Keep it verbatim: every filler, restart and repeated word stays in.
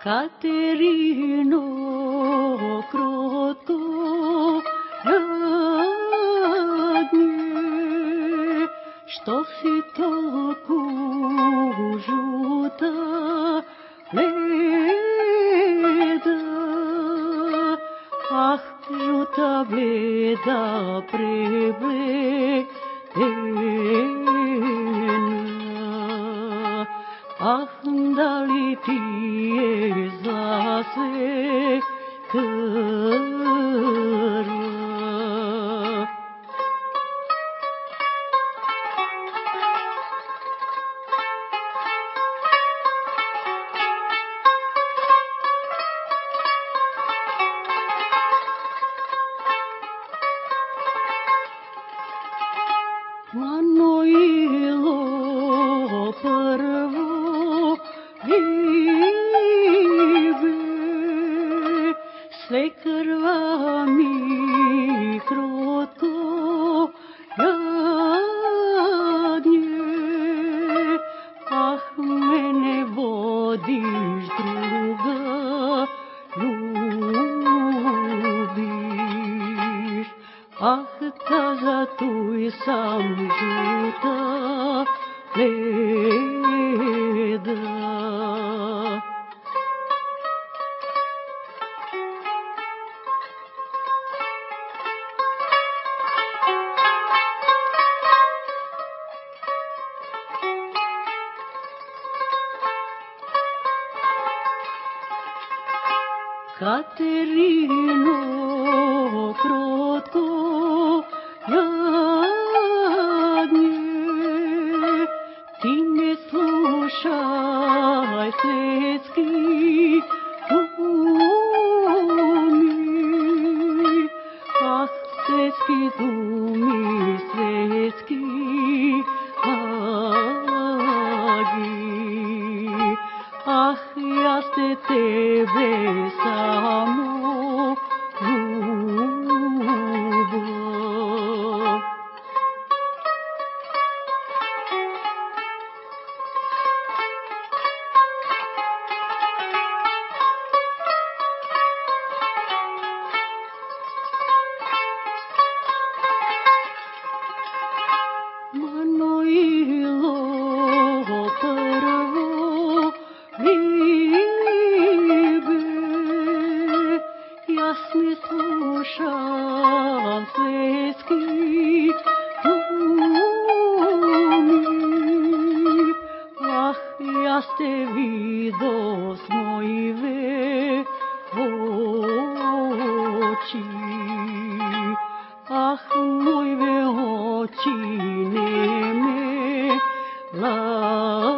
Katerino, krotko radnje, što si toliko žuta bleda, ah, žuta bleda prebledena, ah, da li ti je za sve krva. Manojilo prvo vive, sve krva mi krotko radnje, ah, mene vodiš druga ljubiš, ah, ta zatuj sam žuta bleda. Katerino, krotko radnje, ti ne slušaj svetski dumi, ah, svetski dumi, svetski agi, ah, ja ste tebe samo ljubim. Manojilo prvo vive, ja ne slušam svetski dumi, ah, ja ste vidos mojive oči, ah, mojive oči ne me lažu.